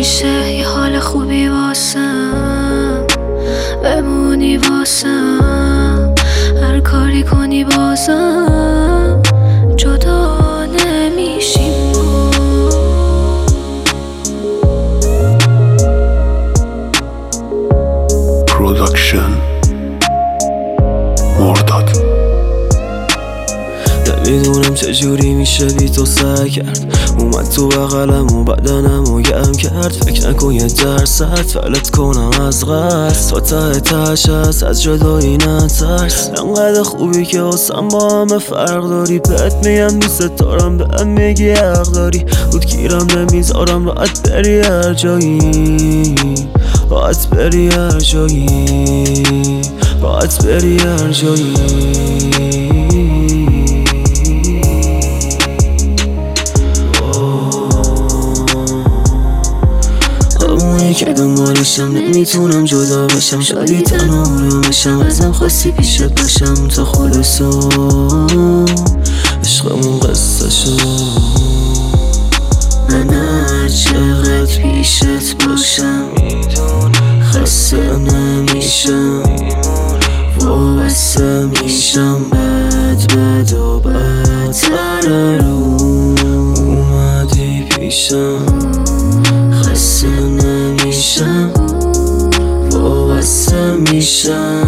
میشه یه حال خوبی واسم، بمونی واسم، هر کاری کنی بازم جدا نمیشیم. پروداکشن مرداد. نمیدونم چجوری میشه بی تو سعی کرد، اومد تو بغلم و بدنم رو گرم کرد. فکر نکن یه درصد فلت کنم از قصد، تا ته تهش هست از جدایی نترس. انقدر خوبی که واسم با همه فرق داری، بهت میگم دوست دارم بهم میگی حق داری. رود گیرم نمیذارم راحت بری هر جایی، راحت بری هر جایی، راحت بری هر جایی. همونی که دنبالشم نمیتونم جدا بشم، شادی تنها بشم، ازم خواستی پیشت باشم تا خلصو عشقمون قصه شد. من هر چقدر پیشت باشم خسته نمیشم، وابسته میشم، بد و بدتر رو اومدی پیشم. خسته نمیشم، وابسته میشم.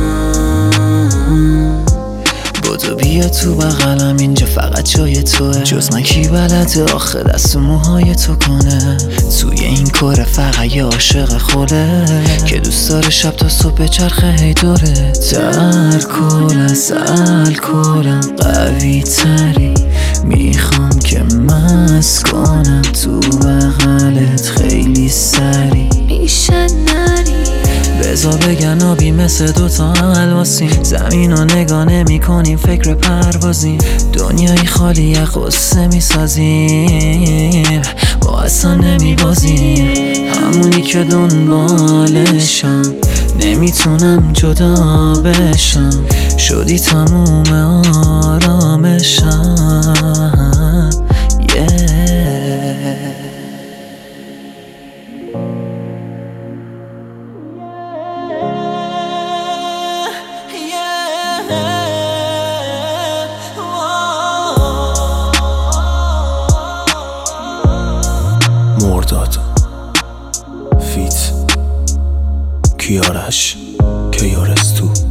بودو بیا تو بغلم، اینجا فقط جای توه، جز من کی بلده آخه دست و موهای تو کنه. توی این کار فقط یه عاشق خوله که دوست داره شب تا صبح چرخه هی دوره. در کل از الکلم قوی تری، میخوام که مست کنم تو بغلت خیلی سری. میشه نری بذار بگن آبی مثل دوتا الماسیم، زمین رو نگاه نمی کنیم فکر پروازیم. دنیای خالی قصه می سازیم، با اصلا نمی بازیم. همونی که دنبالشم نمیتونم جدا بشم، شدی تموم آرامشم. مرداد فیت کیارش کیارستو